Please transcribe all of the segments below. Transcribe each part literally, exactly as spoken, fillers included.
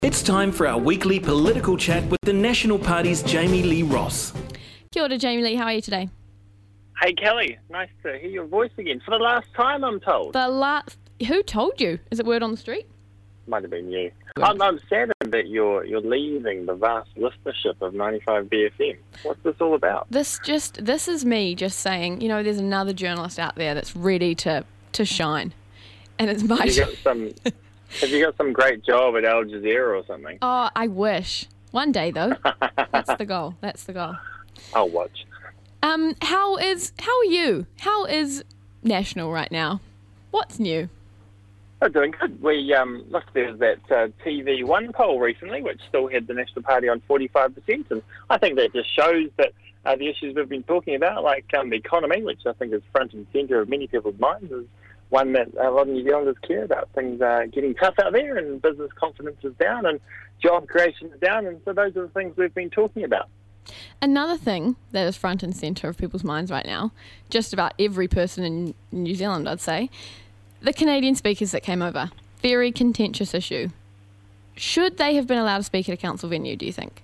It's time for our weekly political chat with the National Party's Jamie Lee Ross. Kia ora, Jamie Lee. How are you today? Hey, Kelly. Nice to hear your voice again. For the last time, I'm told. The last... Who told you? Is it word on the street? Might have been you. I'm, I'm saddened that you're you're leaving the vast listenership of ninety-five B F M. What's this all about? This just... This is me just saying, you know, there's another journalist out there that's ready to, to shine. And it's my... Have you got some... Have you got some great job at Al Jazeera or something? Oh, I wish. One day, though. That's the goal. That's the goal. I'll watch. Um, how is... How are you? How is National right now? What's new? Oh, doing good. We, um, look, there was that uh, T V one poll recently, which still had the National Party on forty-five percent, and I think that just shows that uh, the issues we've been talking about, like um, the economy, which I think is front and centre of many people's minds, is one that a lot of New Zealanders care about. Things are getting tough out there, and business confidence is down, and job creation is down, and so those are the things we've been talking about. Another thing that is front and centre of people's minds right now, just about every person in New Zealand, I'd say, the Canadian speakers that came over. Very contentious issue. Should they have been allowed to speak at a council venue, do you think?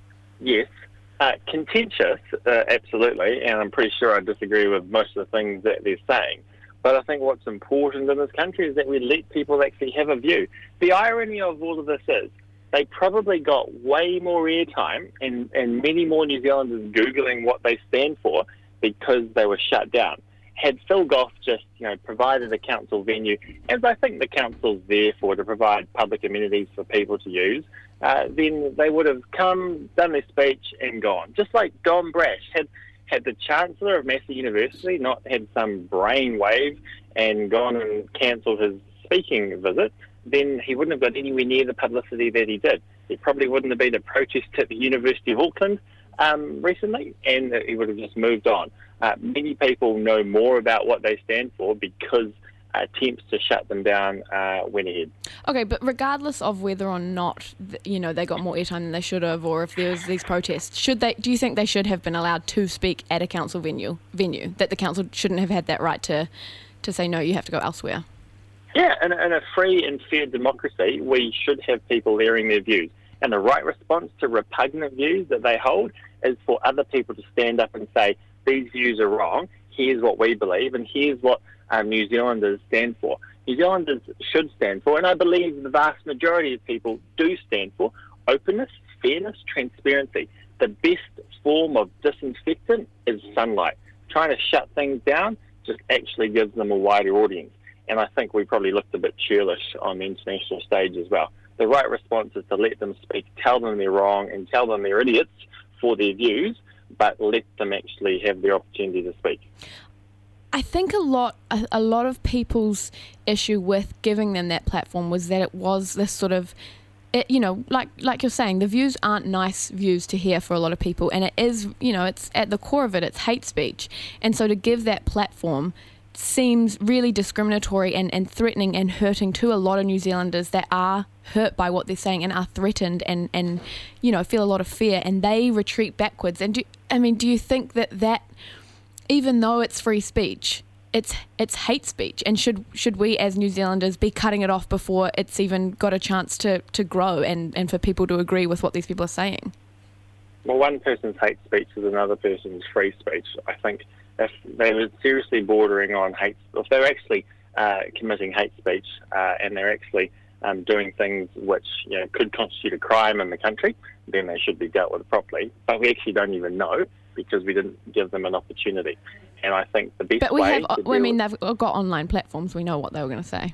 Yes. Uh, contentious, uh, absolutely, and I'm pretty sure I disagree with most of the things that they're saying. But I think what's important in this country is that we let people actually have a view. The irony of all of this is they probably got way more airtime and, and many more New Zealanders Googling what they stand for because they were shut down. Had Phil Goff just, you know, provided a council venue, as I think the council's there for, to provide public amenities for people to use, uh, then they would have come, done their speech and gone. Just like Don Brash had... Had the Chancellor of Massey University not had some brainwave and gone and cancelled his speaking visit, then he wouldn't have got anywhere near the publicity that he did. There probably wouldn't have been a protest at the University of Auckland um, recently, and he would have just moved on. Uh, many people know more about what they stand for because attempts to shut them down uh, went ahead. Okay, but regardless of whether or not, you know, they got more airtime than they should have, or if there was these protests, should they? Do you think they should have been allowed to speak at a council venue? Venue that the council shouldn't have had that right to, to say no, you have to go elsewhere. Yeah, in a, in a free and fair democracy, we should have people airing their views, and the right response to repugnant views that they hold is for other people to stand up and say these views are wrong. Here's what we believe, and here's what Um, New Zealanders stand for. New Zealanders should stand for, and I believe the vast majority of people do stand for, openness, fairness, transparency. The best form of disinfectant is sunlight. Trying to shut things down just actually gives them a wider audience, and I think we probably looked a bit churlish on the international stage as well. The right response is to let them speak, tell them they're wrong, and tell them they're idiots for their views, but let them actually have the opportunity to speak. I think a lot a, a lot of people's issue with giving them that platform was that it was this sort of, it, you know, like like you're saying, the views aren't nice views to hear for a lot of people, and it is, you know, it's at the core of it, it's hate speech. And so to give that platform seems really discriminatory and, and threatening and hurting to a lot of New Zealanders that are hurt by what they're saying and are threatened and, and you know, feel a lot of fear, and they retreat backwards. And do, I mean, do you think that that... even though it's free speech, it's it's hate speech, and should should we as New Zealanders be cutting it off before it's even got a chance to, to grow and, and for people to agree with what these people are saying? Well, one person's hate speech is another person's free speech. I think if they were seriously bordering on hate, if they were actually uh, committing hate speech uh, and they're actually um, doing things which, you know, could constitute a crime in the country, then they should be dealt with properly. But we actually don't even know, because we didn't give them an opportunity. And I think the best but we way... Have, I mean, they've got online platforms. We know what they were going to say.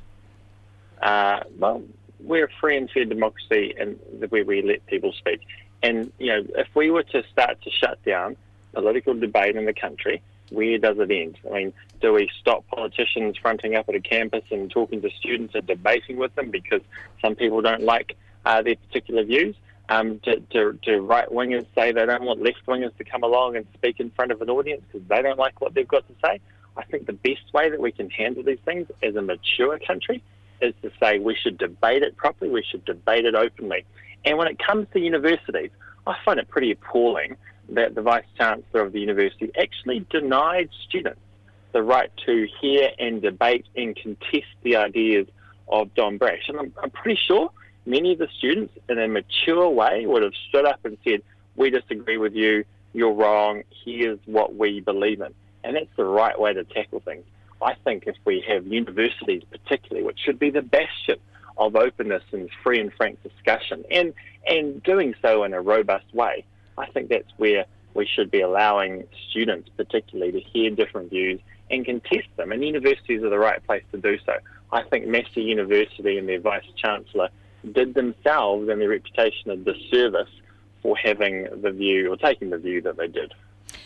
Uh, well, we're a free and fair democracy, and where we let people speak. And, you know, if we were to start to shut down political debate in the country, where does it end? I mean, do we stop politicians fronting up at a campus and talking to students and debating with them because some people don't like uh, their particular views? Um, to, to, to right-wingers say they don't want left-wingers to come along and speak in front of an audience because they don't like what they've got to say. I think the best way that we can handle these things as a mature country is to say we should debate it properly, we should debate it openly. And when it comes to universities, I find it pretty appalling that the Vice-Chancellor of the university actually denied students the right to hear and debate and contest the ideas of Don Brash. And I'm, I'm pretty sure many of the students, in a mature way, would have stood up and said, we disagree with you, you're wrong, here's what we believe in. And that's the right way to tackle things. I think if we have universities particularly, which should be the bastion of openness and free and frank discussion, and, and doing so in a robust way, I think that's where we should be allowing students particularly to hear different views and contest them, and universities are the right place to do so. I think Massey University and their Vice-Chancellor did themselves and their reputation a disservice for having the view, or taking the view that they did.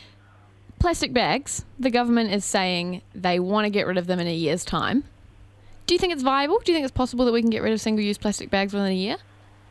Plastic bags, the government is saying they want to get rid of them in a year's time. Do you think it's viable? Do you think it's possible that we can get rid of single-use plastic bags within a year?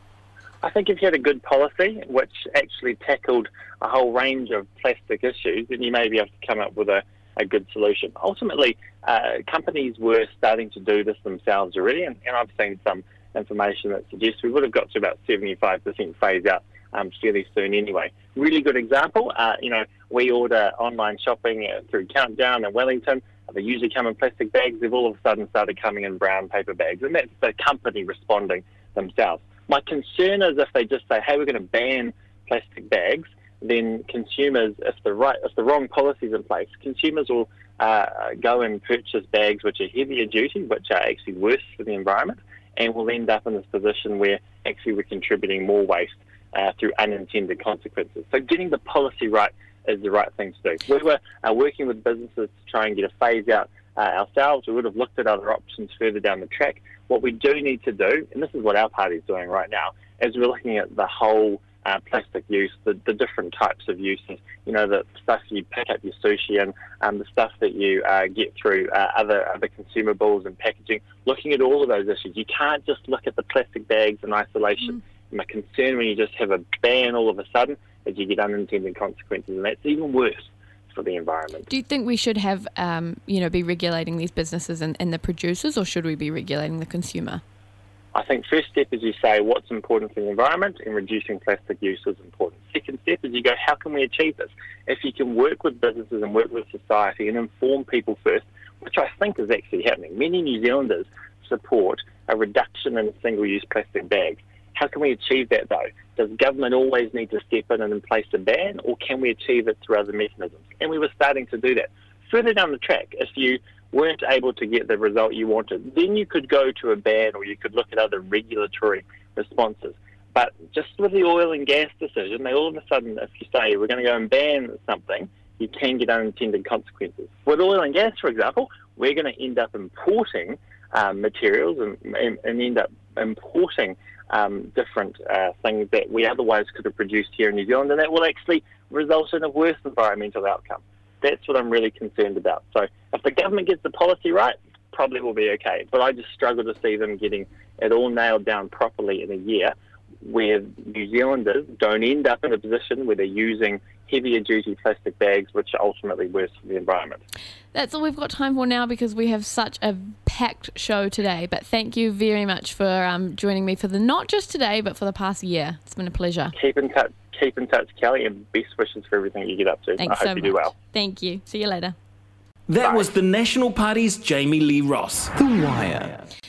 I think if you had a good policy which actually tackled a whole range of plastic issues, then you may be able to come up with a, a good solution. Ultimately, uh, companies were starting to do this themselves already, and, and I've seen some information that suggests we would have got to about seventy-five percent phase out um, fairly soon anyway. Really good example, uh, you know, we order online shopping uh, through Countdown and Wellington. They usually come in plastic bags. They've all of a sudden started coming in brown paper bags, and that's the company responding themselves. My concern is if they just say, hey, we're going to ban plastic bags, then consumers, if the right, if the wrong policy is in place, consumers will uh, go and purchase bags which are heavier duty, which are actually worse for the environment, and we'll end up in this position where actually we're contributing more waste uh, through unintended consequences. So getting the policy right is the right thing to do. We were uh, working with businesses to try and get a phase out uh, ourselves. We would have looked at other options further down the track. What we do need to do, and this is what our party is doing right now, is we're looking at the whole uh, plastic use, the, the different types of uses, you know, the stuff you pick up your sushi in, um, the stuff that you uh, get through uh, other other consumables and packaging, looking at all of those issues. You can't just look at the plastic bags in isolation. Mm. My concern when you just have a ban all of a sudden is you get unintended consequences, and that's even worse for the environment. Do you think we should have, um, you know, be regulating these businesses and, and the producers, or should we be regulating the consumer? I think first step is you say what's important for the environment, and reducing plastic use is important. Second step is you go, how can we achieve this? If you can work with businesses and work with society and inform people first, which I think is actually happening. Many New Zealanders support a reduction in single-use plastic bags. How can we achieve that, though? Does government always need to step in and place a ban, or can we achieve it through other mechanisms? And we were starting to do that. Further down the track, if you weren't able to get the result you wanted, then you could go to a ban, or you could look at other regulatory responses. But just with the oil and gas decision, they all of a sudden, if you say we're going to go and ban something, you can get unintended consequences. With oil and gas, for example, we're going to end up importing um, materials and, and, and end up importing Um, different uh, things that we otherwise could have produced here in New Zealand, and that will actually result in a worse environmental outcome. That's what I'm really concerned about. So if the government gets the policy right, probably will be okay. But I just struggle to see them getting it all nailed down properly in a year, where New Zealanders don't end up in a position where they're using heavier duty plastic bags, which are ultimately worse for the environment. That's all we've got time for now, because we have such a packed show today. But thank you very much for um, joining me for the not just today, but for the past year. It's been a pleasure. Keep in touch, keep in touch, Kelly, and best wishes for everything you get up to. Thanks I hope so you much. do well. Thank you. See you later. That Bye. was the National Party's Jamie Lee Ross. The Wire.